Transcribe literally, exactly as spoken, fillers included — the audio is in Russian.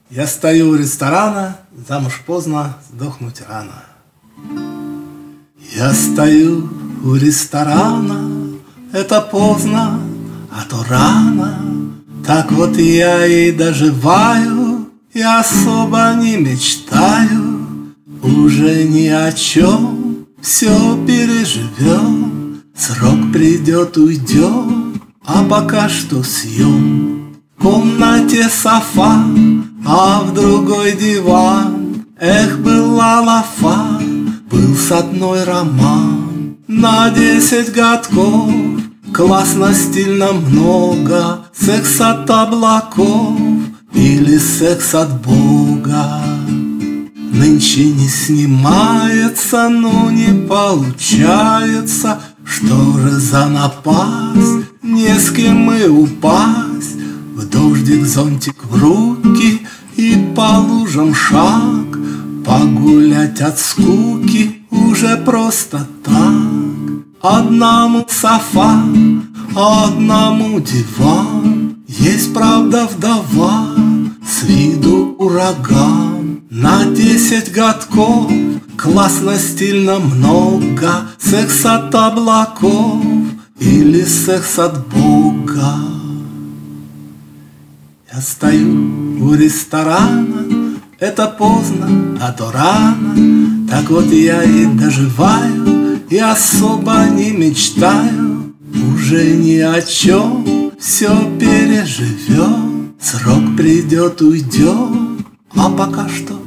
Я стою у ресторана, замуж поздно, сдохнуть рано. Я стою у ресторана, это поздно, а то рано. Так вот я и доживаю, и особо не мечтаю. Уже ни о чем, все переживем. Срок придет, уйдем, а пока что съем. В комнате софа, а в другой диван. Эх, была лафа, был с одной роман. На десять годков, классно, стильно, много. Секс от облаков или секс от Бога. Нынче не снимается, но не получается. Что же за напас, не с кем и упасть. В дождик зонтик в руки и по лужам шаг. Погулять от скуки уже просто так. Одному софа, одному диван. Есть, правда, вдова, с виду ураган. На десять годков, классно, стильно, много. Секс от облаков или секс от Бога. Я стою у ресторана, это поздно, а то рано. Так вот я и доживаю, и особо не мечтаю. Уже ни о чем, все переживем. Срок придет, уйдем, а пока что